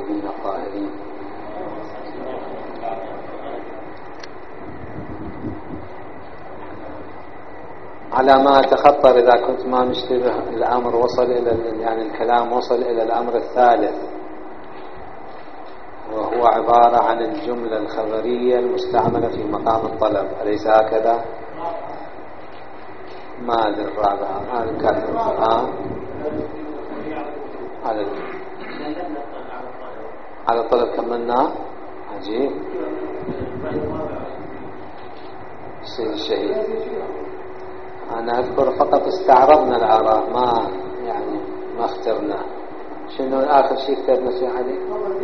الطيبين الطاهرين. على ما أتخطر إذا كنت ما مشتبه الأمر وصل إلى يعني الكلام وصل إلى الأمر الثالث، وهو عبارة عن الجملة الخبرية المستعملة في مقام الطلب، أليس هكذا؟ ما أدري الرابعة هذا الكاتب على الطلب كملنا. عجيب. السيد الشهيد أنا أذكر فقط استعرضنا الآراء ما اخترنا. شنو آخر شيء كتبنا فيه عليه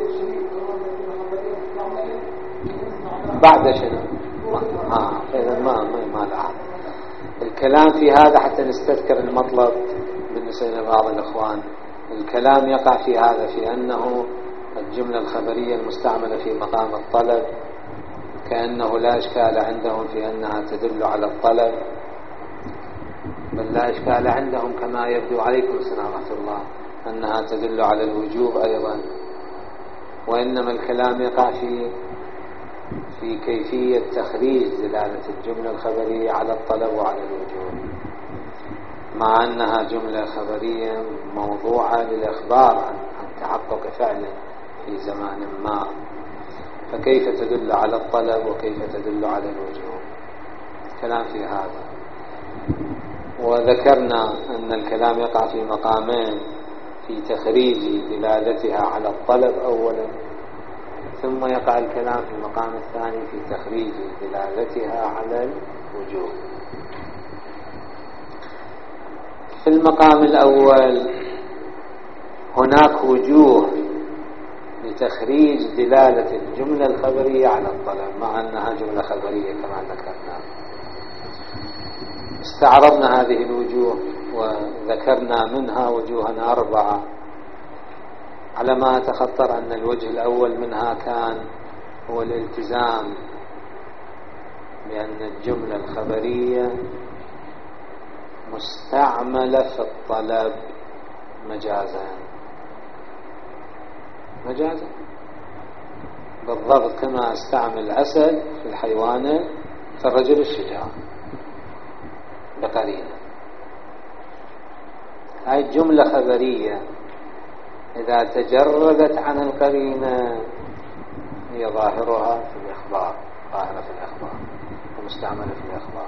بعد شنو إذا ما لاحظ الكلام في هذا حتى نستذكر المطلب بالنسبة لبعض الإخوان. الكلام يقع في هذا، في أنه الجملة الخبرية المستعملة في مقام الطلب كأنه لا إشكال عندهم في أنها تدل على الطلب، بل لا إشكال عندهم كما يبدو عليكم السلام ورحمة الله أنها تدل على الوجوب أيضا، وإنما الكلام يقع في كيفية تخريج دلالة الجملة الخبرية على الطلب وعلى الوجوب، مع أنها جملة خبرية موضوعة للإخبار عن تحقق فعل في زمان ما، فكيف تدل على الطلب وكيف تدل على الوجوب؟ كلام في هذا. وذكرنا أن الكلام يقع في مقامين، في تخريج دلالتها على الطلب أولا، ثم يقع الكلام في المقام الثاني في تخريج دلالتها على الوجوب. في المقام الأول هناك وجوه لتخريج دلالة الجملة الخبرية على الطلب، مع أنها جملة خبرية كما ذكرنا. استعرضنا هذه الوجوه وذكرنا منها وجوها 4 على ما أتخطر أن الوجه الأول منها كان هو الالتزام بأن الجملة الخبرية مستعملة في الطلب مجازا بالضبط كما استعمل أسد في الحيوان كالرجل الشجاع بقرينة. هاي جملة خبرية إذا تجردت عن القرينة هي ظاهرها في الإخبار، ظاهرة في الإخبار ومستعملة في الإخبار،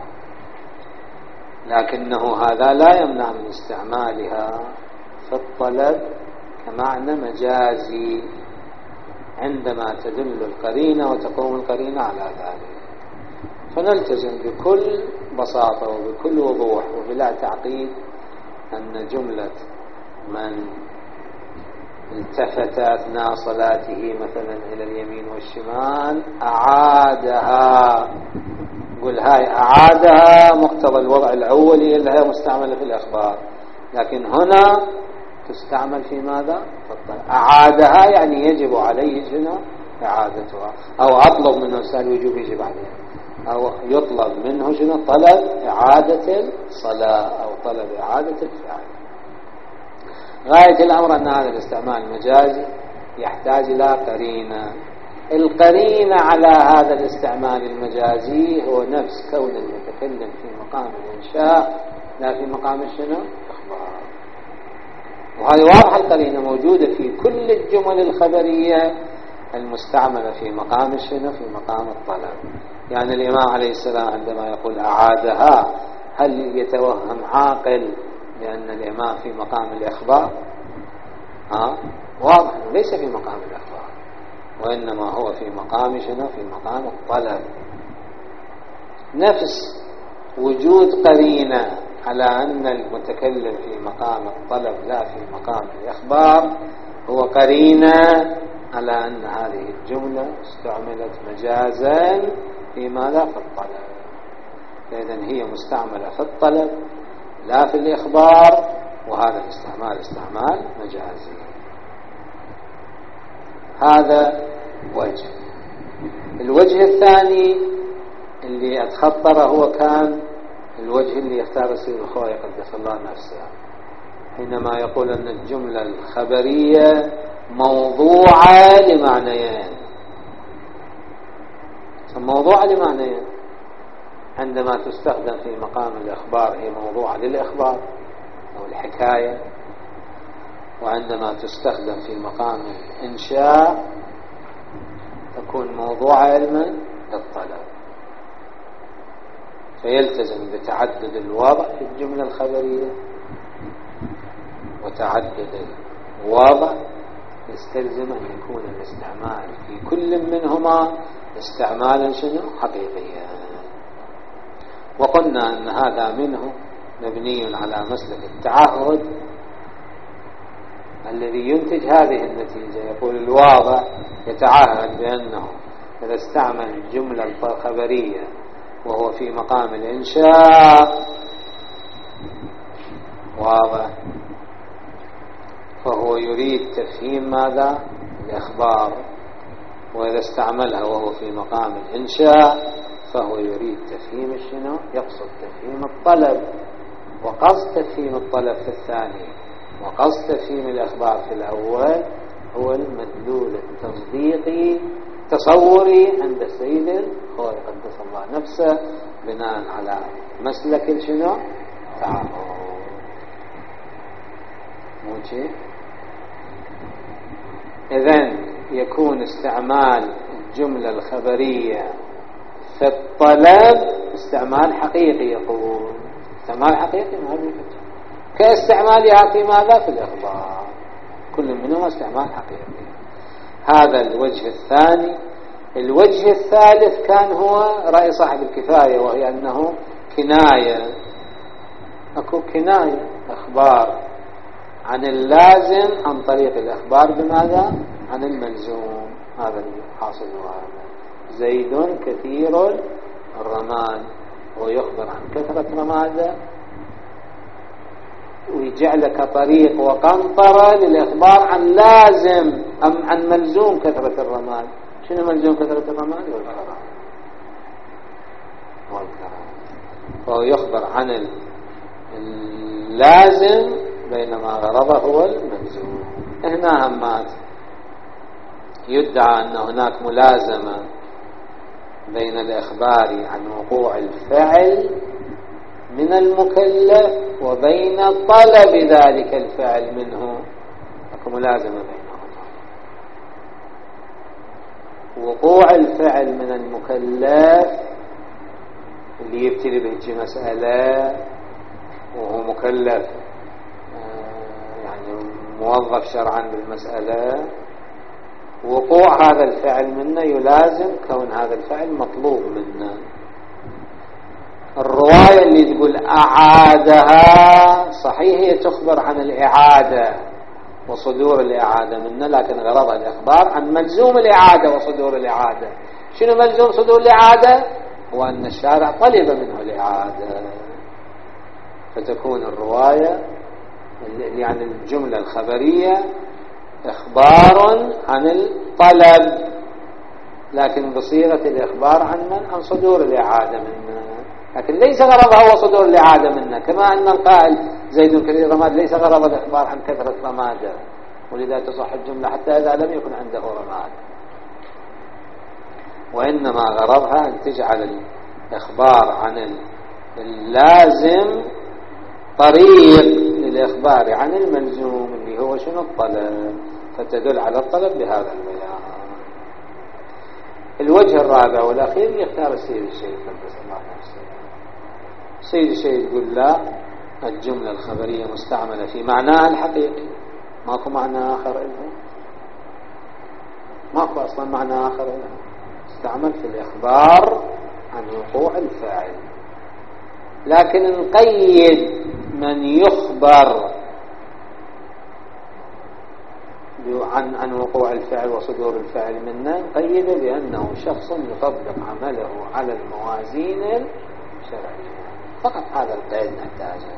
لكنه هذا لا يمنع من استعمالها في الطلب كمعنى مجازي عندما تدل القرينة وتقوم القرينة على ذلك. فنلتزم بكل بساطة وبكل وضوح وبلا تعقيد أن جملة من التفت أثناء صلاته مثلا إلى اليمين والشمال أعادها، قل هاي أعادها مقتضى الوضع الأولي اللي هي مستعملة في الأخبار، لكن هنا تستعمل في ماذا؟ أعادها يعني يجب عليه شنو؟ إعادتها، أو أطلب منه سؤال وجوب يجب عليه، أو يطلب منه شنو؟ طلب إعادة الصلاة أو طلب إعادة الفعل. غاية الأمر أن هذا الاستعمال المجازي يحتاج إلى قرينة. القرينة على هذا الاستعمال المجازي هو نفس كون المتكلم في مقام الإنشاء لا في مقام الشنو؟ إخبار. وهذه واضحة القرينة موجودة في كل الجمل الخبرية المستعملة في مقام الشنو؟ في مقام الطلب. يعني الإمام عليه السلام عندما يقول أعادها هل يتوهم عاقل لأن الإمام في مقام الإخبار؟ واضح ليس في مقام الإخبار، وإنما هو في مقام شنو؟ في مقام الطلب. نفس وجود قرينة على أن المتكلم في مقام الطلب لا في مقام الإخبار هو قرينة على أن هذه الجملة استعملت مجازا في ماذا؟ في الطلب. فإذن هي مستعملة في الطلب لا في الإخبار، وهذا الاستعمال استعمال مجازي. هذا وجه. الوجه الثاني اللي أتخطره هو كان الوجه اللي يختار السيد الخوي قدس الله نفسه حينما يقول أن الجملة الخبرية موضوعة لمعنيين. موضوعة لمعنيين عندما تستخدم في مقام الإخبار هي موضوعة للإخبار أو الحكاية، وعندما تستخدم في مقام الإنشاء تكون موضوعة علما للطلب. فيلتزم بتعدد الوضع في الجملة الخبرية وتعدد الوضع، يستلزم أن يكون الاستعمال في كل منهما استعمالا شنو حقيقيا. وقلنا أن هذا منه مبني على مسلك التعهد الذي ينتج هذه النتيجة. يقول الواضع يتعهد بأنه إذا استعمل الجملة الخبرية وهو في مقام الإنشاء واضح، فهو يريد تفهيم ماذا؟ الإخبار. وإذا استعملها وهو في مقام الإنشاء فهو يريد تفهيم الشنو؟ يقصد تفهيم الطلب. وقصد تفهيم الطلب في الثاني وقصد تفهيم الإخبار في الأول هو المدلول التصديقي تصوري عند السيد الخوئي قدس الله نفسه بناء على مسلك شنو؟ تعامل. مو شيء. إذن يكون استعمال الجملة الخبرية في الطلب استعمال حقيقي. يقول استعمال حقيقي ما هذه كاستعمالها في ماذا؟ في الإخبار. كل منهما استعمال حقيقي. هذا الوجه الثاني. الوجه الثالث كان هو رأي صاحب الكفاية، وهي أنه كناية. أكو كناية إخبار عن اللازم عن طريق الإخبار بماذا؟ عن الملزوم. هذا الحاصل. هذا زيد كثير الرماد، ويخبر عن كثرة رماده ويجعلك طريق وقنطرة للإخبار عن لازم أم عن ملزوم كثرة الرماد. شنو ملزوم كثرة الرماد؟ والكرام. فهو يخبر عن اللازم بينما غرضه هو الملزوم. هنا همات يدعى أن هناك ملازمة بين الإخبار عن وقوع الفعل من المكلف وبين طلب ذلك الفعل منه. أكو ملازمة بينهما. وقوع الفعل من المكلف اللي يبتلي به مسألة وهو مكلف يعني موظف شرعا بالمسألة، وقوع هذا الفعل منه يلازم كون هذا الفعل مطلوب منه. الرواية اللي تقول أعادها صحيح هي تخبر عن الإعادة وصدور الإعادة منه، لكن غرضها الإخبار عن ملزوم الإعادة وصدور الإعادة. شنو ملزوم صدور الإعادة؟ هو أن الشارع طلب منه الإعادة. فتكون الرواية يعني الجملة الخبرية إخبار عن الطلب، لكن بصيغة الإخبار عن من؟ عن صدور الإعادة منه، لكن ليس غرضها هو صدور الإعادة منه. كما أن القائل زيد كثير رماد ليس غرض الإخبار عن كثرة رماده، ولذا تصح الجملة حتى إذا لم يكن عنده رماد، وإنما غرضها أن تجعل الإخبار عن اللازم طريق للإخبار عن الملزوم اللي هو شنو؟ الطلب، فتدل على الطلب بهذا البيان. الوجه الرابع والأخير يختار السيد الشيخ قدس الله نفسه. السيد الشيخ يقول لا، الجملة الخبرية مستعملة في معناها الحقيقي، ماكو معنى آخر لها، ماكو أصلا معنى آخر لها، استعمل في الإخبار عن وقوع الفاعل. لكن نقيد من يخبر عن وقوع الفعل وصدور الفعل منه، نقيد بأنه شخص يطبق عمله على الموازين الشرعية. فقط هذا القيد نحتاجه.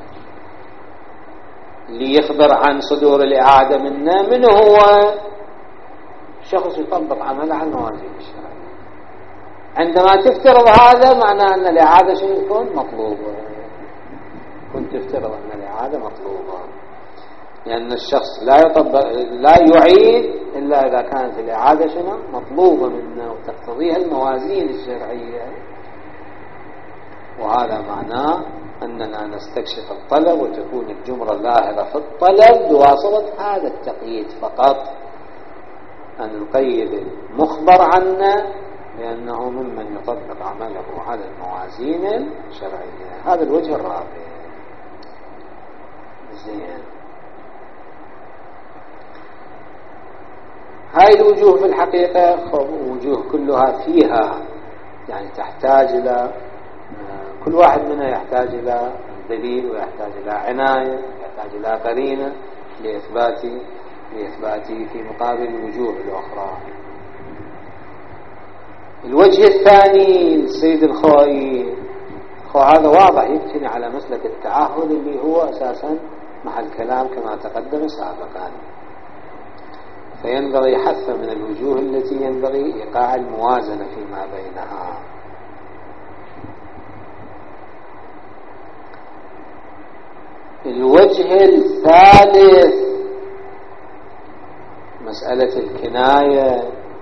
اللي يخبر عن صدور الإعادة منه من هو؟ شخص يطبق عمله على الموازين الشرعية. عندما تفترض هذا معناه أن الإعادة تكون مطلوبة. كنت تفترض أن الإعادة مطلوبة. لأن الشخص لا يعيد إلا إذا كانت الإعادة شنو مطلوبة منه وتقتضيها الموازين الشرعية. وهذا معناه أننا نستكشف الطلب وتكون الجملة ظاهرة في الطلب بواسطة هذا التقييد فقط، أن نقيد المخبر عنا لأنه ممن يطبق عمله على الموازين الشرعية. هذا الوجه الرابع. زين، هاي الوجوه في الحقيقة وجوه كلها فيها يعني تحتاج إلى كل واحد منها يحتاج إلى دليل ويحتاج إلى عناية، يحتاج إلى قرينة لإثباته في مقابل الوجوه الأخرى. الوجه الثاني السيد الخوئي، هذا واضح يبتني على مسلك التعهد اللي هو أساسا محل كلام كما تقدم سابقا، فينبغي حث من الوجوه التي ينبغي إيقاع الموازنة فيما بينها. الوجه الثالث مسألة الكناية،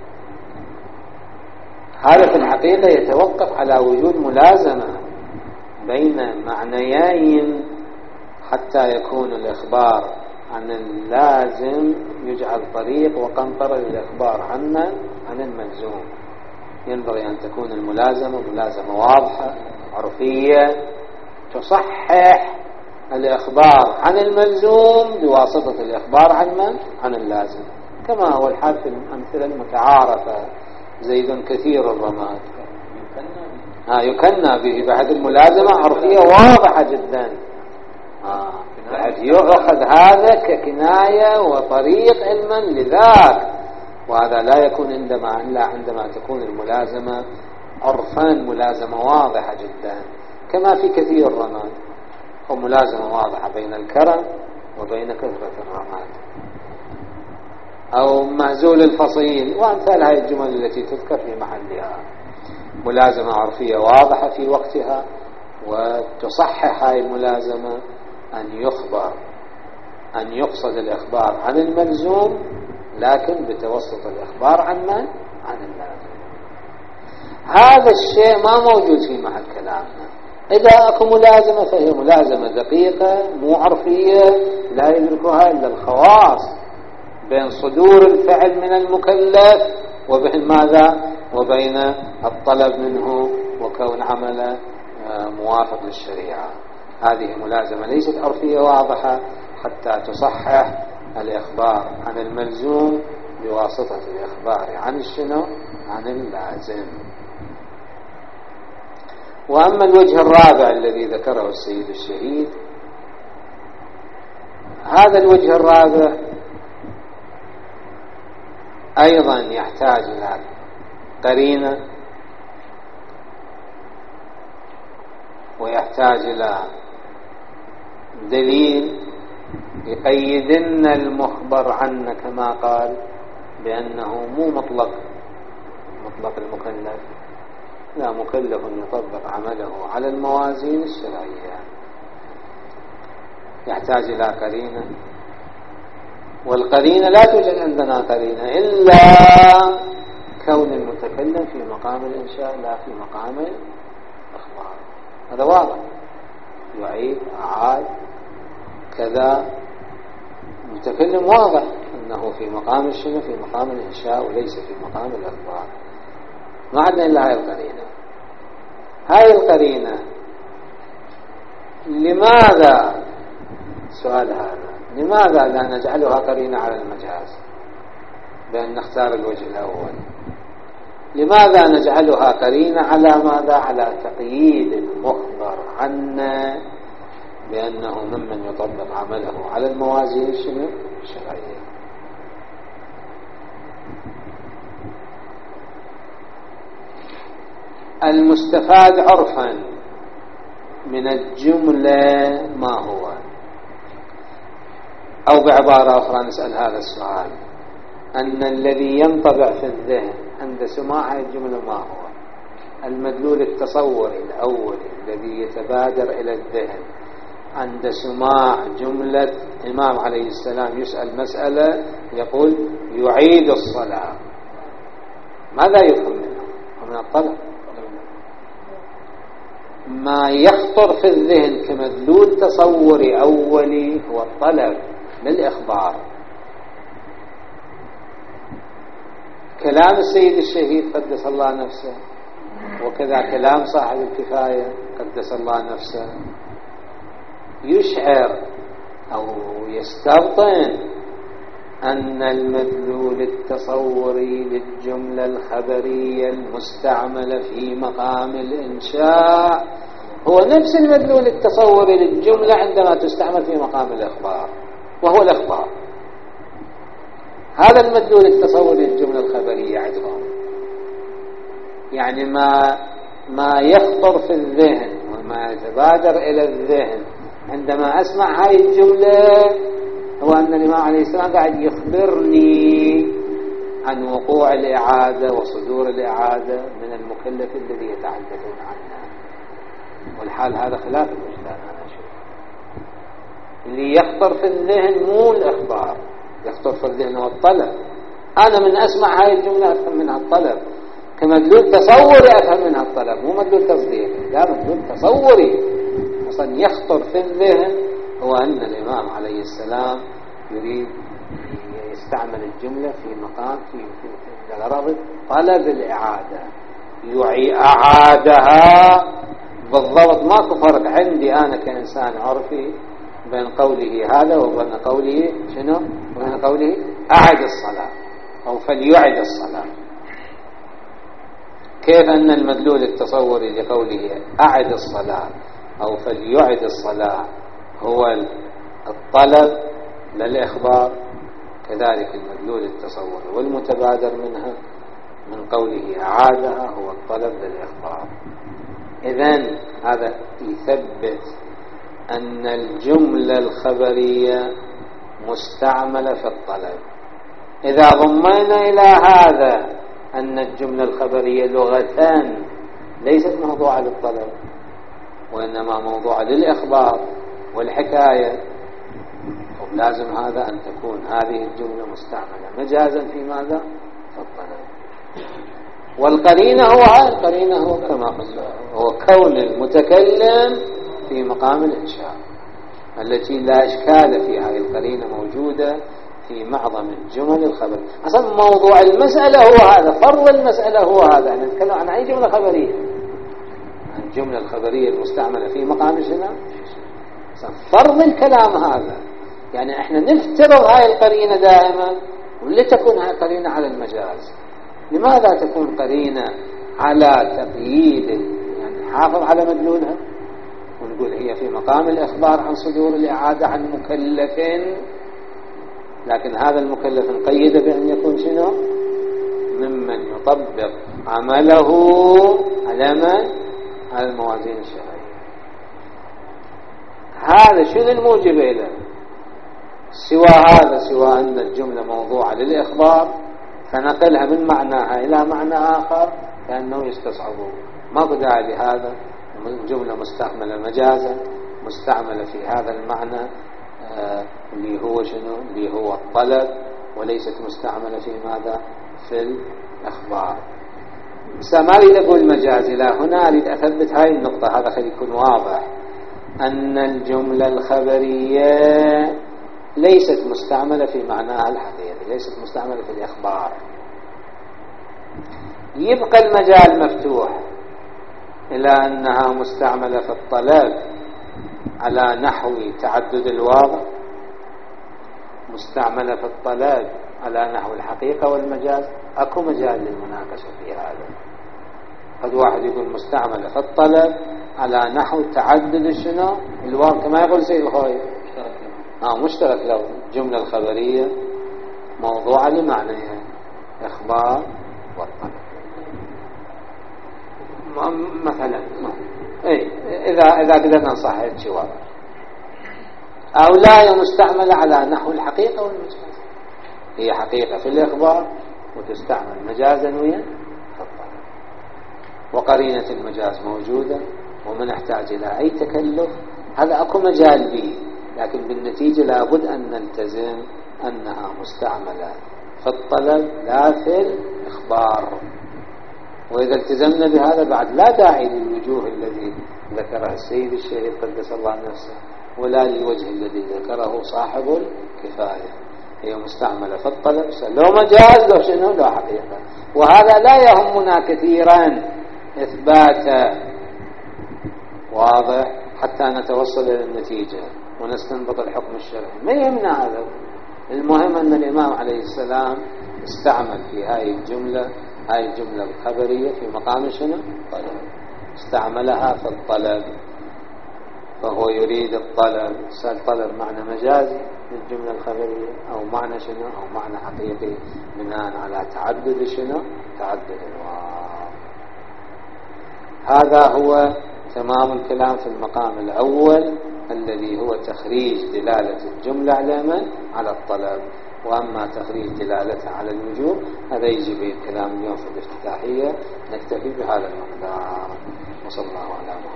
هذا في الحقيقة يتوقف على وجود ملازمة بين معنيين حتى يكون الإخبار عن اللازم يجعل طريق وقنطرة للإخبار عن الملزوم. ينبغي أن تكون الملازمة ملازمة واضحة عرفية تصحح الإخبار عن الملزوم بواسطة الإخبار عن اللازم، كما هو الحال في الأمثلة المتعارفة. زيد كثير الرماد يكنى به، بعد الملازمة عرفية واضحة جدا، بعد يؤخذ هذا ككناية وطريق علما لذاك، وهذا لا يكون إلا عندما تكون الملازمة عرفا ملازمة واضحة جدا، كما في كثير الرماد هو ملازمة واضحة بين الكرم وبين كثرة الرماد، أو مهزول الفصيل وأمثال هذه الجمل التي تذكر في محلها. ملازمة عرفية واضحة في وقتها، وتصحح هذه الملازمة أن يقصد الإخبار عن الملزوم لكن بتوسط الإخبار عن اللازم. هذا الشيء ما موجود في محل كلامنا. إذا أكو ملازمة فهي ملازمة دقيقة مو عرفية لا يدركها إلا الخواص، بين صدور الفعل من المكلف وبين ماذا وبين الطلب منه وكون عمله موافق للشريعة. هذه ملازمة ليست عرفية واضحة حتى تصحح الإخبار عن الملزوم بواسطة الإخبار عن اللازم. وأما الوجه الرابع الذي ذكره السيد الشهيد، هذا الوجه الرابع أيضا يحتاج إلى قرينة ويحتاج إلى دليل يقيدن المخبر عنه كما قال بأنه مو مطلق المكلف، لا، مكلف يطبق عمله على الموازين الشرعية، يحتاج إلى قرينة. والقرينة لا توجد عندنا قرينة إلا كون المتكلم في مقام الإنشاء لا في مقام الإخبار. هذا واضح، يعيد أعاد كذا، المتكلم واضح أنه في مقام الشنو، في مقام الإنشاء وليس في مقام الإخبار. ما عندنا إلا هاي القرينة. هاي القرينة لماذا، سؤال هذا، لماذا لا نجعلها قرينة على المجاز بأن نختار الوجه الأول؟ لماذا نجعلها قرينة على ماذا؟ على تقييد المخبر عنا بأنه ممن يطبق عمله على الموازين الشرعية. المستفاد عرفا من الجملة ما هو؟ أو بعبارة أخرى نسأل هذا السؤال، أن الذي ينطبع في الذهن عند سماع الجملة ما هو؟ المدلول التصوري الأول الذي يتبادر إلى الذهن عند سماع جملة إمام عليه السلام يسأل مسألة يقول يعيد الصلاة، ماذا يفهم منه؟ من الطلب. ما يخطر في الذهن كمدلول تصوري أولي هو الطلب للإخبار. كلام السيد الشهيد قدس الله نفسه، وكذا كلام صاحب الكفاية قدس الله نفسه، يشعر أو يستبطن أن المدلول التصوري للجملة الخبرية المستعملة في مقام الإنشاء هو نفس المدلول التصوري للجملة عندما تستعمل في مقام الإخبار، وهو الإخبار. هذا المدلول التصوري للجملة الخبرية عندهم، يعني ما يخطر في الذهن وما يتبادر إلى الذهن عندما أسمع هاي الجملة هو أن الإمام عليه السلام قاعد يخبرني عن وقوع الإعادة وصدور الإعادة من المكلف الذي يتحدثون عنه، والحال هذا خلاف الوجدان. أنا أشوف اللي يخطر في الذهن مو الإخبار، يخطر في الذهن هو الطلب. أنا من أسمع هاي الجملة أفهم منها الطلب، كمدلول تصوري أفهم منها الطلب، مو مدلول تصديقي، لا مدلول تصوري. أصلا يخطر في الذهن هو أن الإمام عليه السلام يريد يستعمل الجملة في مقام في غرض طلب الإعادة، أعادها بالضبط. ماكو فرق عندي أنا كإنسان عرفي بين قوله هذا وبين قوله شنو؟ وبين قوله أعد الصلاة أو فليعد الصلاة. كيف أن المدلول التصوري لقوله أعد الصلاة أو فليعد الصلاة هو الطلب للإخبار، كذلك المدلول التصوري والمتبادر منها من قوله أعادها هو الطلب للإخبار. إذن هذا يثبت أن الجملة الخبرية مستعملة في الطلب. إذا ضمينا إلى هذا أن الجملة الخبرية لغة ليست موضوعة للطلب وإنما موضوعة للإخبار والحكاية، لازم هذا أن تكون هذه الجملة مستعملة مجازا في ماذا؟ في الطلب. والقرينة هو كما قلنا هو كون المتكلم في مقام الإنشاء التي لا إشكال في هذه القرينة موجودة في معظم الجمل الخبرية. أصلا موضوع المسألة هو هذا، فرض المسألة هو هذا. يعني نتكلم عن أي جملة خبرية، عن الجملة الخبرية المستعملة في مقام الشنو؟ فرض الكلام هذا. يعني احنا نفترض هاي القرينة دائما، ولتكون هاي القرينة على المجاز. لماذا تكون قرينة على تقييد يعني حافظ على مدلولها، ونقول هي في مقام الإخبار عن صدور الإعادة عن مكلف، لكن هذا المكلف نقيد بأن يكون شنو؟ ممن يطبق عمله على من؟ على الموازين الشرعية. هذا شنو الموجب له؟ سوى أن الجملة موضوعة للإخبار فنقلها من معناها إلى معنى آخر لأنه يستصعبه. ما داعي لهذا. الجملة مستعملة مجازا، مستعملة في هذا المعنى اللي هو شنو؟ اللي هو الطلب، وليست مستعملة في ماذا؟ في الأخبار. ما أريد أقول مجازي، لا، هنا أريد أثبت هاي النقطة، هذا خلي يكون واضح، أن الجملة الخبرية ليست مستعملة في معناها الحقيقي، ليست مستعملة في الإخبار. يبقى المجال مفتوح إلى أنها مستعملة في الطلب على نحو تعدد الواضع، مستعملة في الطلب على نحو الحقيقة والمجاز. أكو مجال للمناقشة في هذا. قد واحد يقول مستعملة في الطلب على نحو تعدد شنو؟ الواضع، كما يقول سيد الخوي مشترك لو الجملة الخبرية موضوعة لمعنى إخبار والطلب مثلا. إذا قدرنا نصحح شيء واضح. أو لا، هي مستعملة على نحو الحقيقة والمجاز، هي حقيقة في الإخبار وتستعمل مجازا ويا الطلب، وقرينة المجاز موجودة وما نحتاج إلى أي تكلف هذا أكو مجال به، لكن بالنتيجة لابد أن نلتزم أنها مستعملة في الطلب لا في الإخبار. وإذا التزمنا بهذا بعد لا داعي للوجوه الذي ذكرها السيد الشهيد قدس الله نفسه، ولا للوجه الذي ذكره صاحب الكفاية. هي مستعملة في الطلب، لو مجاز لو شنو لو حقيقة، وهذا لا يهمنا كثيرا إثباته، واضح، حتى نتوصل إلى النتيجة ونستنبط الحكم الشرعي، ما يهمنا هذا. المهم أن الإمام عليه السلام استعمل في هاي الجملة الخبرية في مقام شنو؟ طلب، استعملها في الطلب، فهو يريد الطلب. الطلب معنى مجازي للجملة الخبرية، أو معنى شنو؟ أو معنى حقيقي بناء على تعدد شنو؟ تعدد الواو. هذا هو تمام الكلام في المقام الأول الذي هو تخريج دلالة الجملة على من؟ على الطلب. وأما تخريج دلالتها على الوجوب هذا يجي به الكلام اليوم في الافتتاحية. نكتفي بهذا المقدار، وصلى الله على محمد.